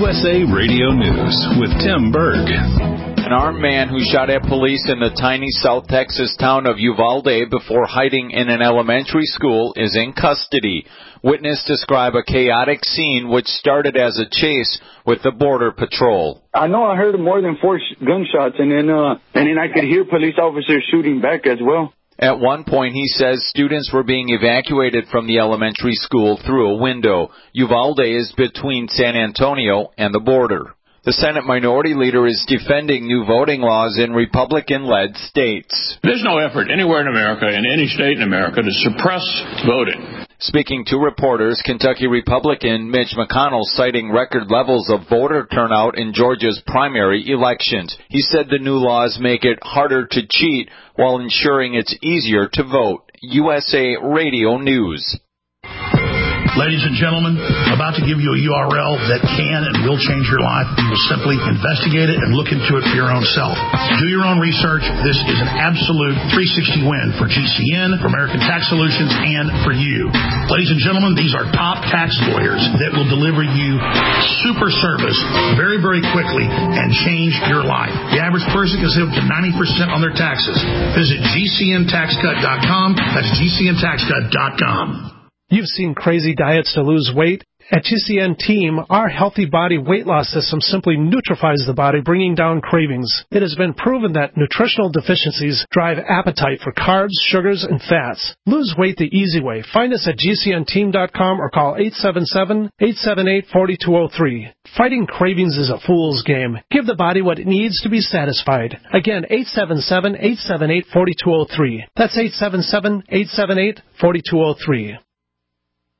USA Radio News with Tim Berg. An armed man who shot at police in the tiny South Texas town of Uvalde before hiding in an elementary school is in custody. Witnesses describe a chaotic scene which started as a chase with the Border Patrol. I know I heard more than 4 gunshots, and then I could hear police officers shooting back as well. At one point, he says students were being evacuated from the elementary school through a window. Uvalde is between San Antonio and the border. The Senate Minority Leader is defending new voting laws in Republican-led states. There's no effort anywhere in America, in any state in America, to suppress voting. Speaking to reporters, Kentucky Republican Mitch McConnell citing record levels of voter turnout in Georgia's primary elections. He said the new laws make it harder to cheat while ensuring it's easier to vote. USA Radio News. Ladies and gentlemen, about to give you a URL that can and will change your life. You will simply investigate it and look into it for your own self. Do your own research. This is an absolute 360 win for GCN, for American Tax Solutions, and for you. Ladies and gentlemen, these are top tax lawyers that will deliver you super service very, very quickly and change your life. The average person can save up to 90% on their taxes. Visit GCNTaxCut.com. That's GCNTaxCut.com. You've seen crazy diets to lose weight. At GCN Team, our Healthy Body Weight Loss System simply neutralizes the body, bringing down cravings. It has been proven that nutritional deficiencies drive appetite for carbs, sugars, and fats. Lose weight the easy way. Find us at GCNteam.com or call 877-878-4203. Fighting cravings is a fool's game. Give the body what it needs to be satisfied. Again, 877-878-4203. That's 877-878-4203.